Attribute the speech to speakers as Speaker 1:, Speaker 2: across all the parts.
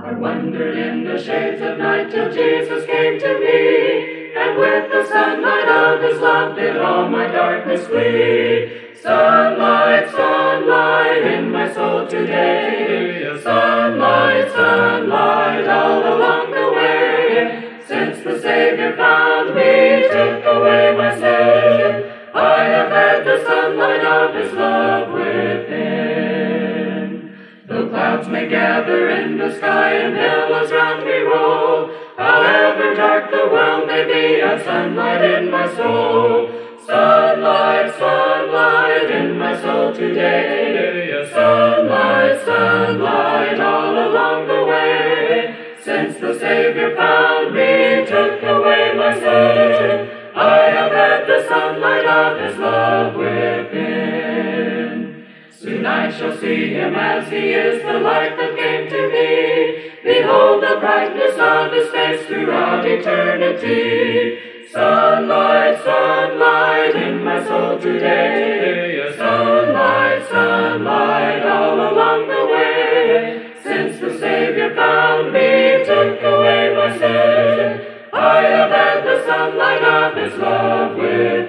Speaker 1: I wandered in the shades of night till Jesus came to me, and with the sunlight of his love did all my darkness flee. Sunlight, sunlight in my soul today, sunlight, sunlight all along the way. Since the Savior found me, took away my sin, I have had the sunlight of his love within. Though clouds may gather in the sky and billows round me roll, however dark the world may be, I've sunlight in my soul. Sunlight, sunlight in my soul today, sunlight, sunlight all along the way. Since the Savior found me, took away my sin, I have had the sunlight of his love within. Soon I shall see him as he is, the light that came to me. Behold the brightness of his face throughout eternity. Sunlight, sunlight in my soul today, sunlight, sunlight all along the way. Since the Savior found me, took away my sin, I have had the sunlight of his love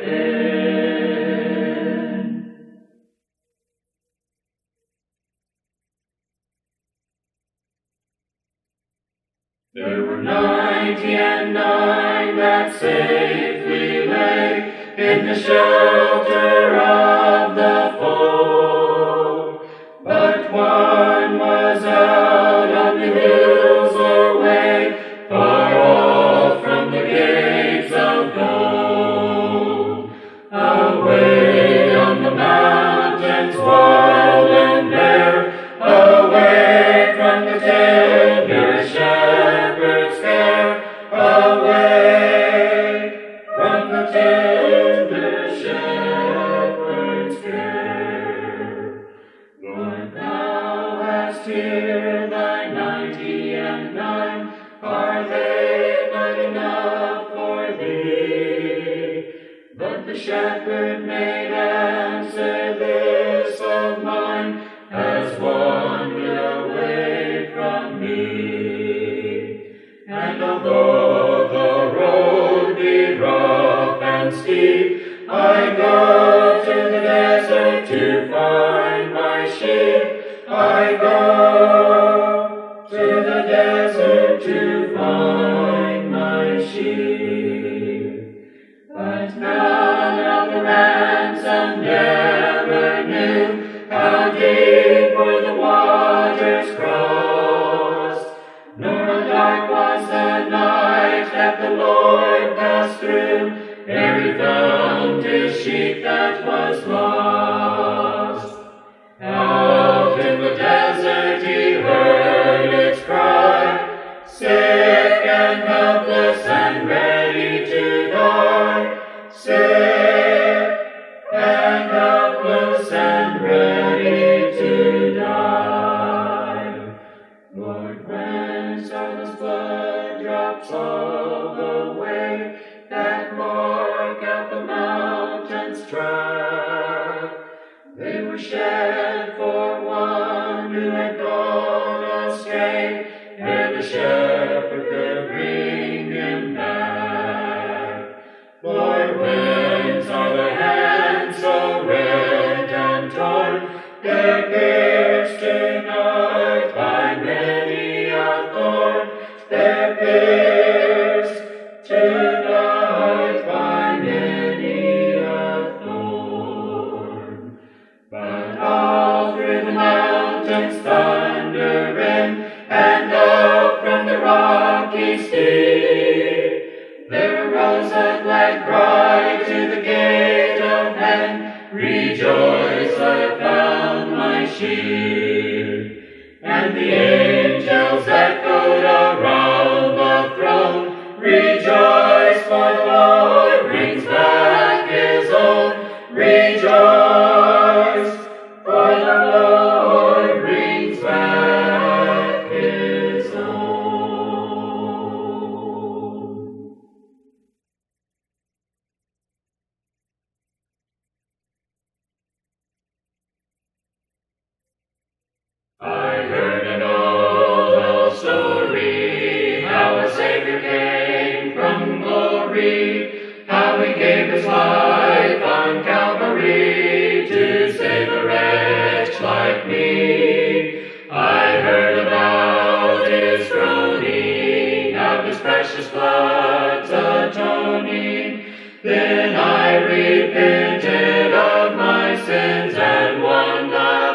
Speaker 1: within. There were 99 that safely lay in the shelter of the fold, but one was out on the hills away, far off from the gates of gold, away on the mountains wild and bare, away from the tender shepherd's care, away from the tender shepherd's care. Lord, thou hast here thy 99, are they not enough for thee? But the shepherd made answer, this of mine has wandered away from me. And although the road be rough and steep, I go to the desert to find my sheep. I go to the desert to find my sheep. But none of the ransomed ever knew how deep were the waters crossed, nor how dark was the night that the Lord passed through, ere he found his sheep that was lost. Out in the desert he heard its cry, sick and helpless and ready to die, sick and helpless and ready to die. Lord, whence are those blood drops of the way that mark out the mountain's track? They were shed for one who had gone astray, ere the shepherd could bring him back. Lord, whence are the hands so red and torn? They're pierced tonight by many a thorn. They're pierced tonight by many a thorn. But all through the mountains thundering, and up from the rocky steep, there arose a glad cry to the gate of heaven, rejoice, I have found my sheep. And the angels echoed around the throne, rejoice, for the Lord brings back his own. Rejoice, for the Lord brings back his own. I heard an old soul how he gave his life on Calvary to save a wretch like me. I heard about his groaning, of his precious blood's atoning. Then I repented of my sins and won the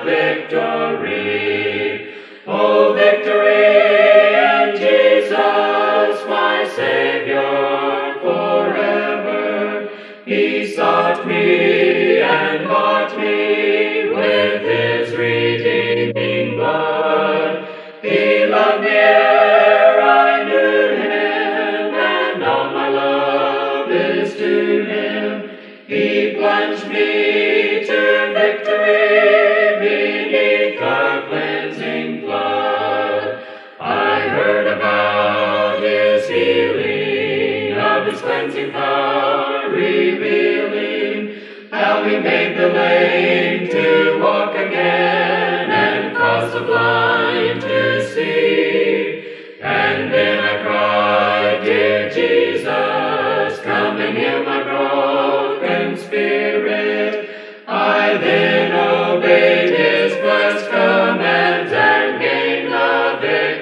Speaker 1: victory. Oh, victory in Jesus, my Savior forever. He sought me and bought me with his redeeming blood. He loved me ere I knew him, and all my love is to him. He plunged me to victory beneath the cleansing flood. I heard about his healing, of his cleansing power revealing, how he made the lame to walk again and caused the blind to see. And then I cried, dear Jesus, come and heal my broken spirit. I then obeyed his blessed commands and gained the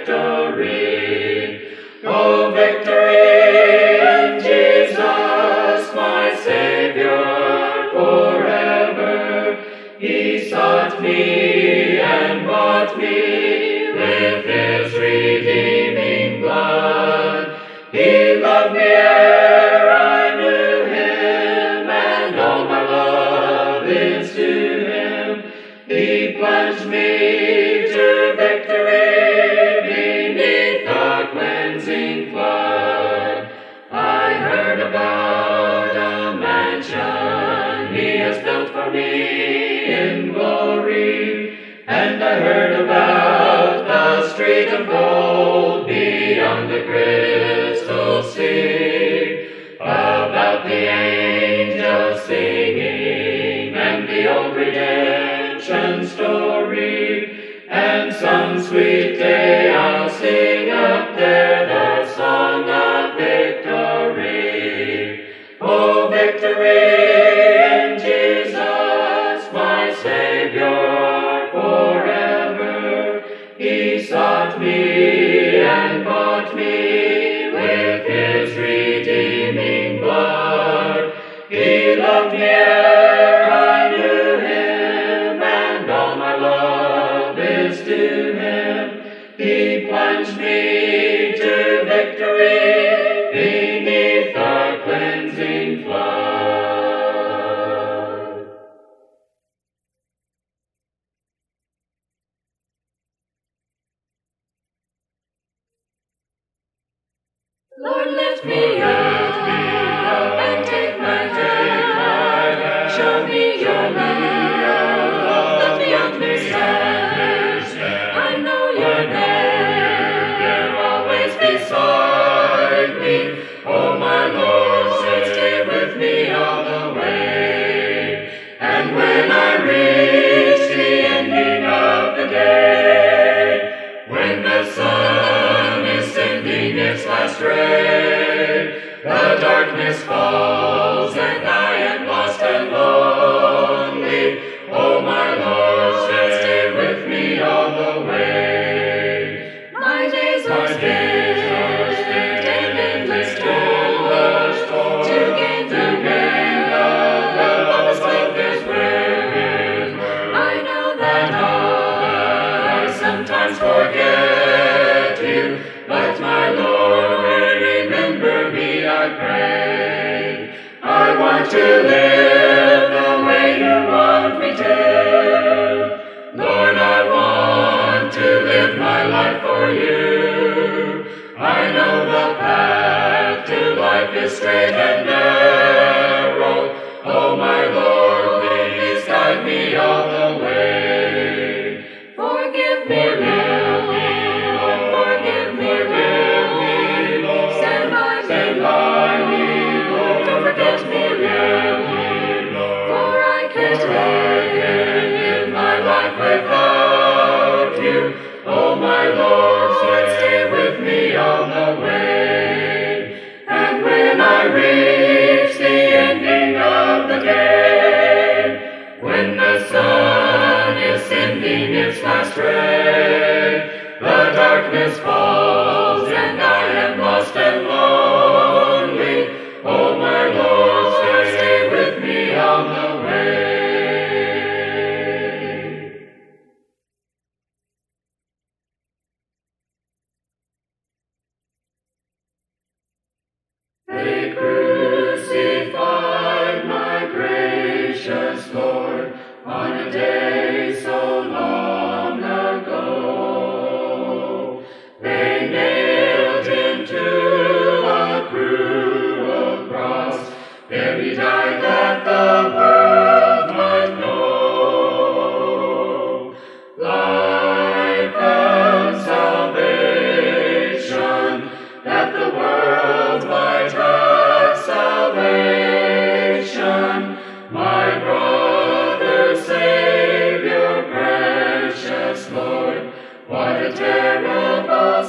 Speaker 1: victory. Oh, victory in Jesus, my Savior forever. He sought me and bought me with his redeeming blood. He loved me ere I knew him, and all my love is to him. He plunged me to victory beneath the cleansing flood. I heard about a mansion he has built for me in glory, and I heard about the street of gold beyond the crystal sea, about the angels singing and the old redemption story. And some sweet day I'll sing up there the song of victory. Oh, victory in Jesus, my Savior forever. He sought me and bought me with his redeeming blood. He loved me ere I knew him, and all my love is to him. He plunged me to victory beneath the cleansing flood. Lord, lift me up and take my hand. Show me your love. Let me understand. I know you're there, always beside me. Oh, my Lord, stay with me all the way. And when I reach the ending of the day, when the sun is sending its last ray, the darkness falls and I am lost and lonely. Oh, my Lord, stay with me all the way. My days are spent in endless toil to gain the promised wealth is worth. I know that I sometimes forget you, but my Lord, remember me, I pray. I want to live the way you want me to. Lord, I want to live my life for you. I know the path to life is straight and narrow. Oh, my Lord, please guide me all the way. Forgive me, Lord. Forgive me, Lord. Stand by me, Lord. Don't forget me, Lord. He died that the world might know life and salvation, that the world might have salvation. My brother, Savior, precious Lord, what a terrible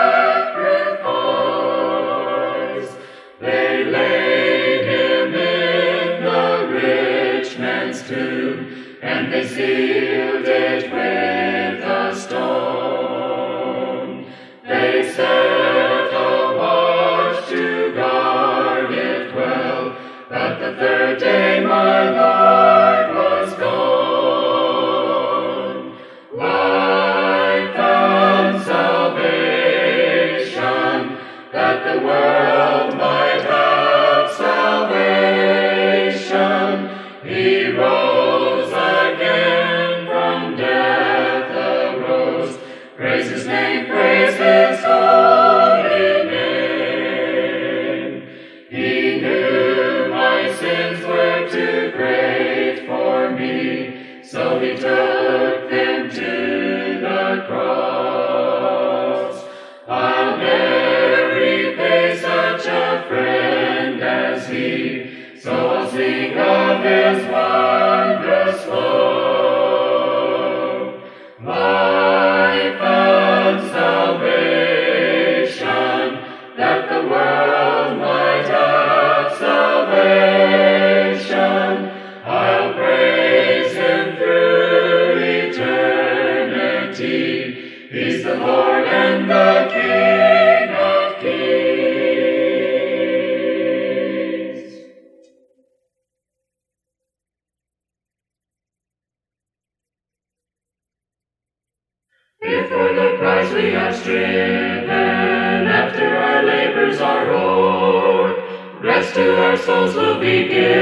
Speaker 1: sacrifice. They laid him in the rich man's tomb, and they sealed it with a stone. They set a watch to guard it well, but the third day my Lord was gone. Life and salvation, that the world might have salvation. He rose again from death, arose. Praise his name, praise his holy name. He knew my sins were too great for me, so he took them to the cross. I'll never repay such a friend as he, so I'll sing of his wondrous love. Life and salvation, that the world might have salvation. I'll praise him through eternity. He's the Lord and the King of kings. If for the prize we have striven, after our labors are o'er, rest to our souls will be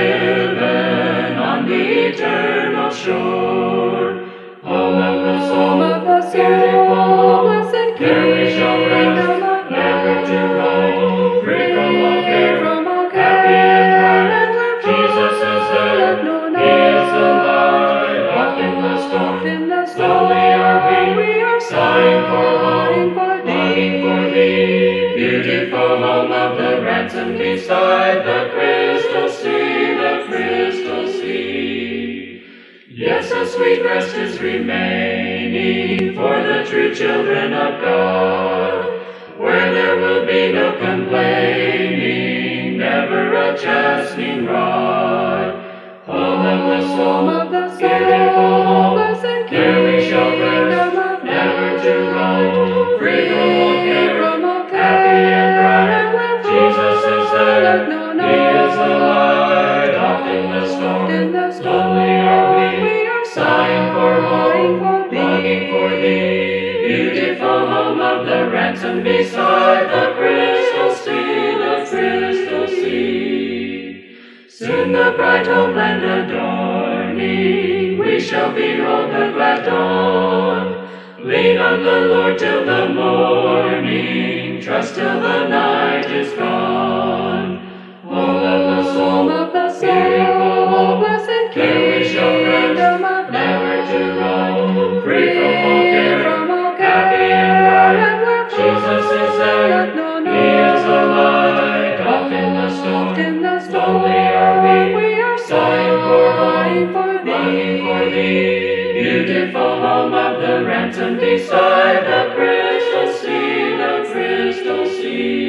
Speaker 1: given on the eternal shore. Home of the soul, beautiful, blessed there we shall rest, never to roam, free from all care, happy and bright. Jesus is there, he is the light, off in the storm, slowly are we sighing for home, longing for thee, beautiful home of the ransomed beside the crystal sea, the crystal sea. Yes, a sweet rest is remaining for the true children of God, where there will be no complaining, never a chastening rod. Home of the soul, beautiful home, there we shall rest, never to roam, free from all care, happy and bright. Jesus is there, he is the light, off in the storm, lonely are we, sighing for home, longing for thee, beautiful home of the ransomed beside the crystal sea, the crystal sea. Soon the bright homeland adorning, we shall behold the glad dawn. Lean on the Lord till the morning, trust till the night is gone. Home of the soul, beautiful home, there we shall rest, never to roam, free from all care, happy and bright. Jesus is there, he is the light, off in the storm, lonely are we, sighing for home, longing for thee, beautiful home of the ransomed beside the crystal sea, the crystal sea.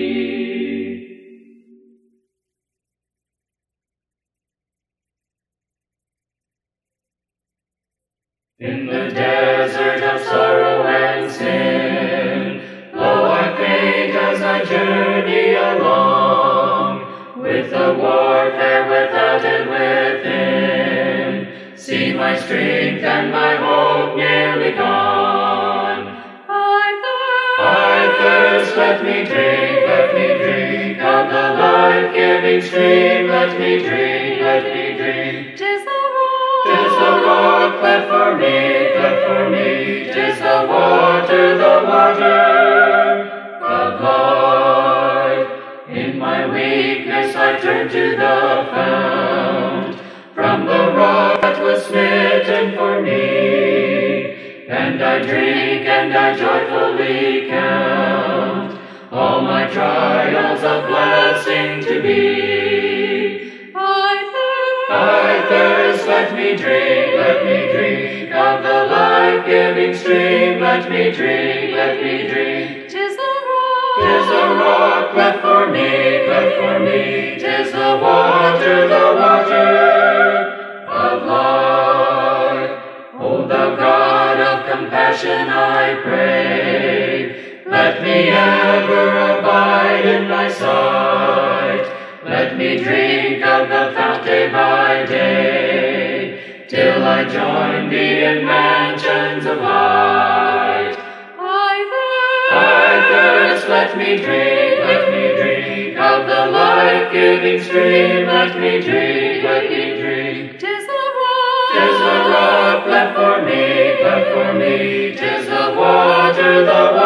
Speaker 1: In the desert of sorrow and sin, lo, I faint as I journey along, with the warfare without and within. See my strength and my hope nearly gone. I thirst, let me drink of the life-giving stream. Let me drink, let me drink. 'Tis the rock cleft for me, 'tis the water of life. In my weakness I turn to the I drink and I joyfully count all my trials a blessing to be. I thirst, let me drink of the life-giving stream. Let me drink. 'Tis the rock, cleft for me. 'Tis the water of life. O thou God of compassion, I pray, let me ever abide in thy sight. Let me drink of the fount day by day, till I join thee in mansions of light. I thirst, let me drink of the life-giving stream. Let me drink. 'Tis the rock, cleft for me. 'Tis the water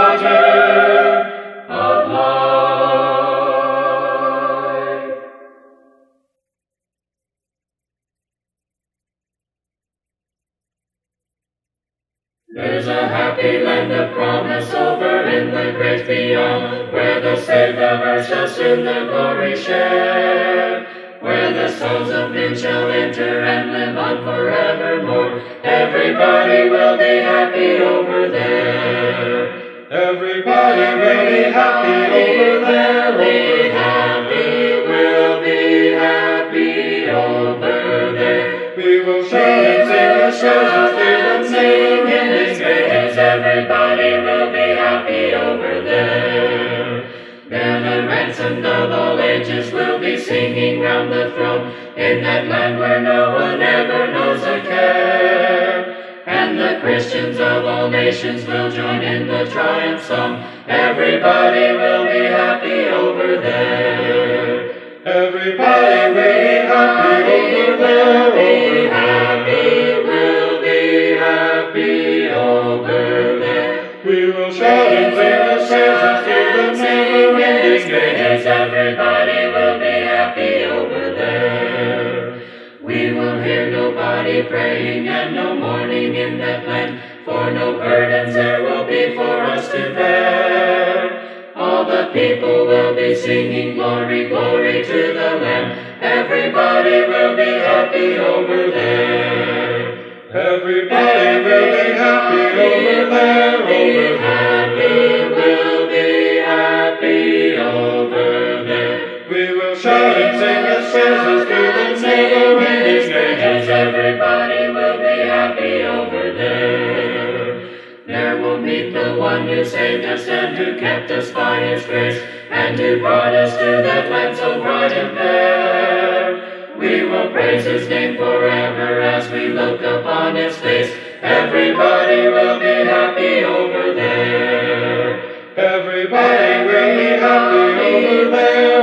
Speaker 1: of life. There's a happy land of promise over in the great beyond, where the saved of earth shall soon their glory share, where the souls of men shall enter and live on forevermore. Everybody will be happy over there. Everybody will be happy over there. We'll be happy over there. We will shout and sing the songs of singing in His grace. Everybody will be happy over there. There the ransomed of all ages will be singing round the throne, in that land where no one ever knows a care. And the Christians of all nations will join in the triumph song. Everybody will be happy over there. Everybody will be happy over there. We'll be happy over there. We will shout and sing the songs to the never-ending grace. Everybody will be happy over there. We will hear nobody praying and no mourning in that land, for no burdens there will be for us to bear. All the people will be singing glory, glory to the Lamb. Everybody will be happy over there. Everybody will be happy over there. We'll be happy over there. We will shout and sing His praises to the never-ending grace. Everybody will be happy over there. There we'll meet the one who saved us and who kept us by His grace, and who brought us to that land so bright and fair. We will praise His name forever as we look upon His face. Everybody will be happy over there. Everybody will be happy over there.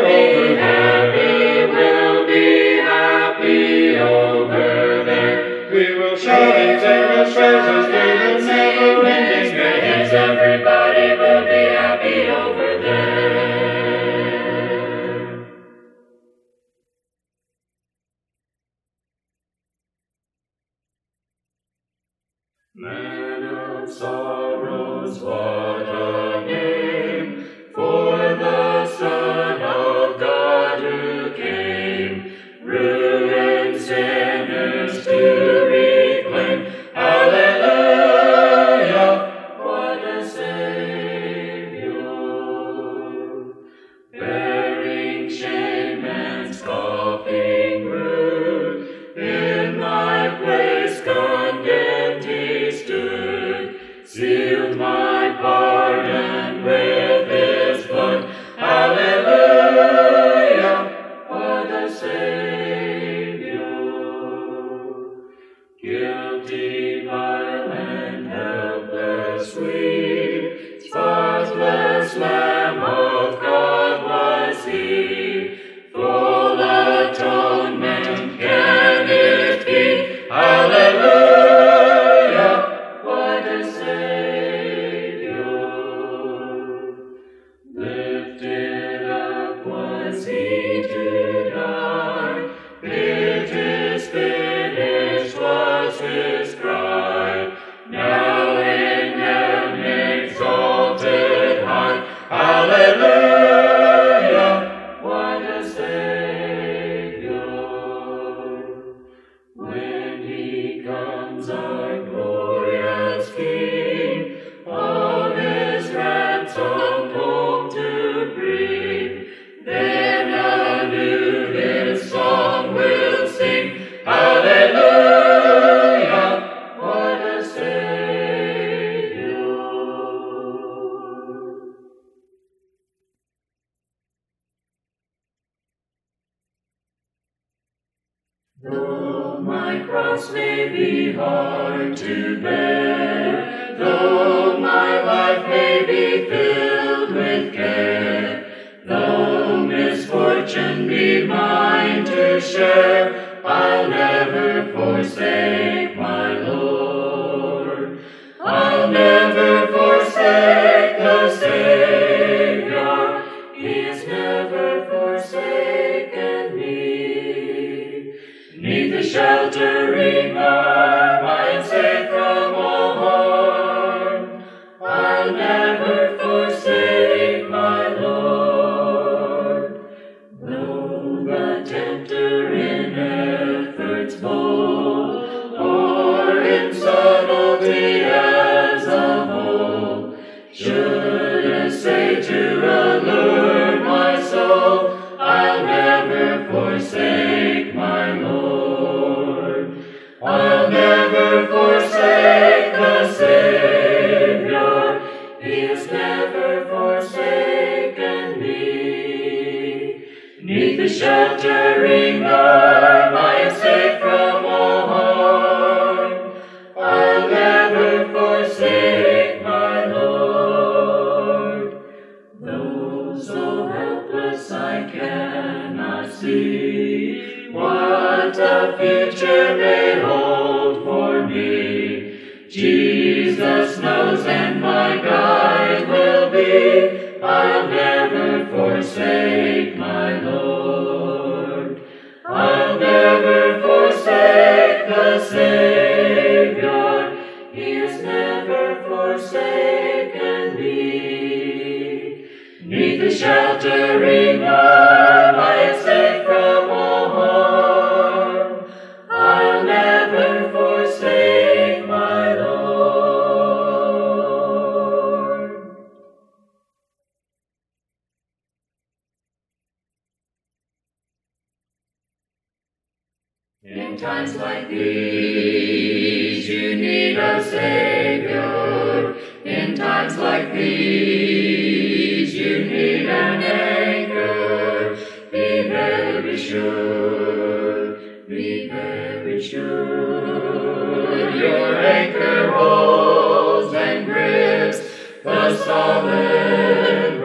Speaker 1: We'll be happy over there. We will shout and sing His praises to the never-ending grace. Everybody will be happy over there. Man of sorrows, what a name for the Son of God who came, ruined sinners to reclaim. Hallelujah, what a Savior, bearing shame and scoffing rude, in my place condemned He stood, sealed my pardon with Though my cross may be hard to bear, though my life may be filled with care, though misfortune be mine to share, I'll never forsake my Lord. I'll never forsake the Savior. He has never forsaken me. 'Neath the sheltering arm I am safe from all harm. I'll never forsake my Lord. Though the tempter in efforts bold, or in subtlety as of old, should essay to allure my soul, I'll never forsake my Lord. I'll never forsake the Savior. He has never forsaken me. 'Neath the sheltering arm I am safe from all harm. I'll never forsake my Lord. Though so helpless I cannot see what the future may hold for me, Jesus knows and my guide will be. I'll never forsake my Lord. I'll never forsake the Savior. He has never forsaken me. 'Neath the sheltering arm I am safe from all harm. I'll never forsake my Lord. In times like these, you need a Savior. In times like these, you need an anchor. Be very sure, be very sure. Your anchor holds and grips the solid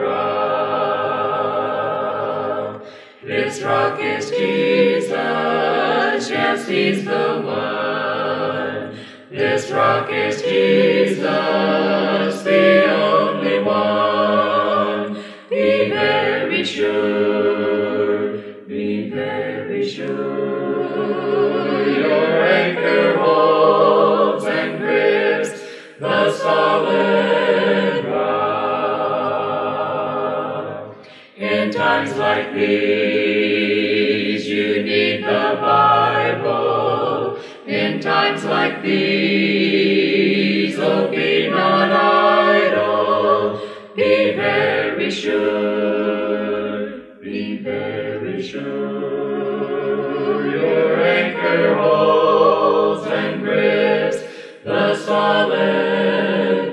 Speaker 1: rock. This rock is Jesus, yes, He's the one. This rock is Jesus, the only one. Be very sure, be very sure. Your anchor holds and grips the solid rock. In times like these, you need the Bible. In times like these, oh, be not idle. Be very sure, be very sure. Your anchor holds and grips the solid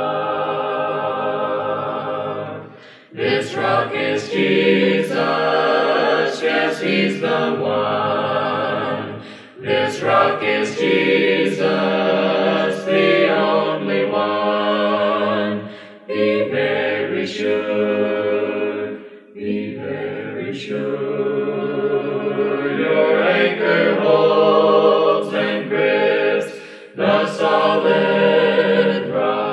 Speaker 1: rock. This rock is Jesus, yes, He's the one. This rock is Jesus, the only one. Be very sure, be very sure. Your anchor holds and grips the solid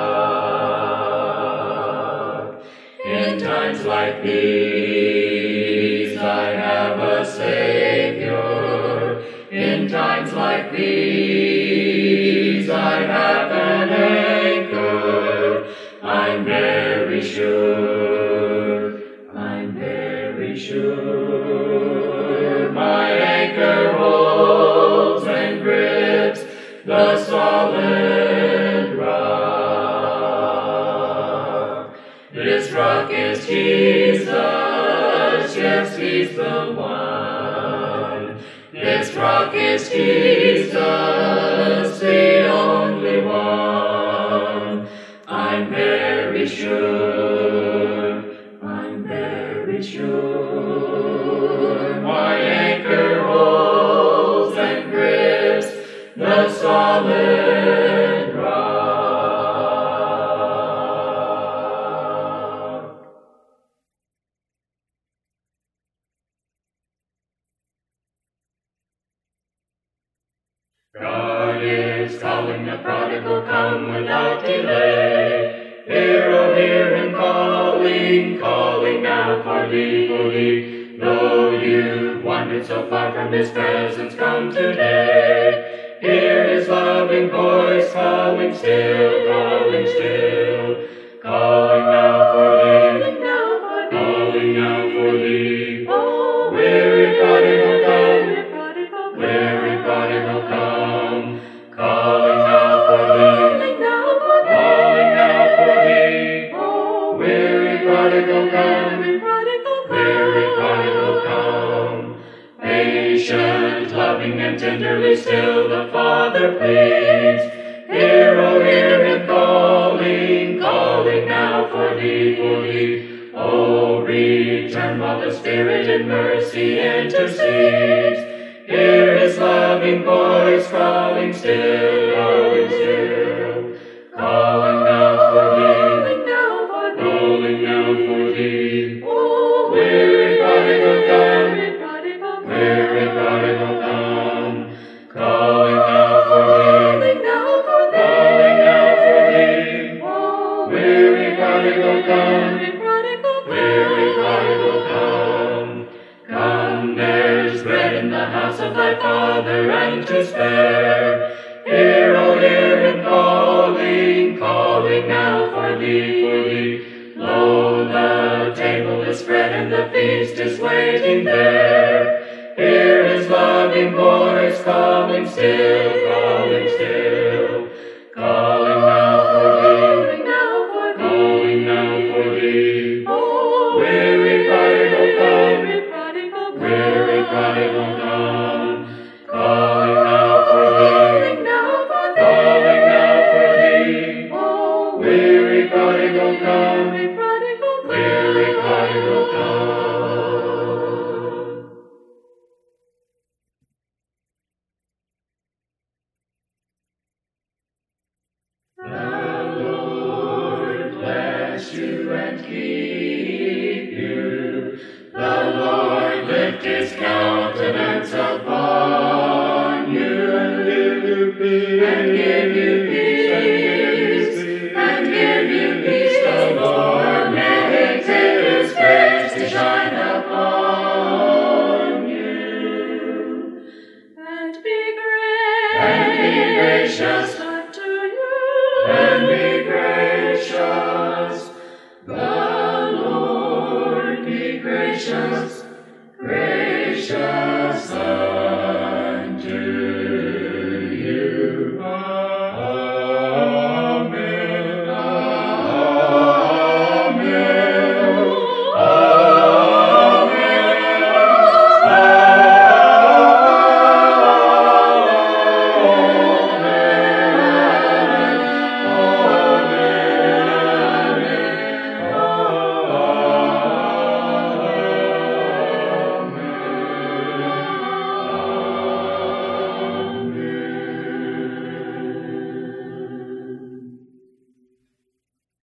Speaker 1: rock. In times like these, I have a Savior. In times like these, I have an anchor. I'm very sure, I'm very sure. My anchor holds and grips the solid rock. This rock is Jesus, yes, He's the one. This rock is Jesus, the only one. I'm very sure, I'm very sure. My anchor holds God is calling the prodigal, come without delay. Hear, oh, hear him calling, calling now for thee. Though you've wandered so far from his presence, come today. Hear his loving voice calling still, calling still. Calling now for thee, calling now for thee. Oh, weary prodigal, come, weary prodigal, come. Calling now for thee, calling now for thee. Oh, weary prodigal, come, weary prodigal, come. Patient, loving, and tenderly still the Father pleads. Hear, oh, hear him calling, calling now for thee. Oh, return while the Spirit in mercy intercedes. Hear his loving voice calling still, calling still. Calling now for thee, calling now for thee. Oh, weary prodigal, come, weary prodigal, come. Calling now for thee, calling now for thee. Oh, weary prodigal, come, weary prodigal, come. Come, there's bread in the house of thy Father, and to spare. Hear, oh, hear him calling, calling now for thee. Lo, the table is spread, and the feast is waiting there. Hear his loving voice calling still, calling still. Calling now for thee, calling now for thee. Oh, weary prodigal, come, weary prodigal, come. Calling now for thee, calling now for thee. Oh, weary prodigal, come, weary prodigal, come. The Lord bless you and keep you. The Lord lift his countenance upon you and give you peace, and give you peace, and give you peace. The Lord make his face to shine upon you and be gracious unto you, and be gracious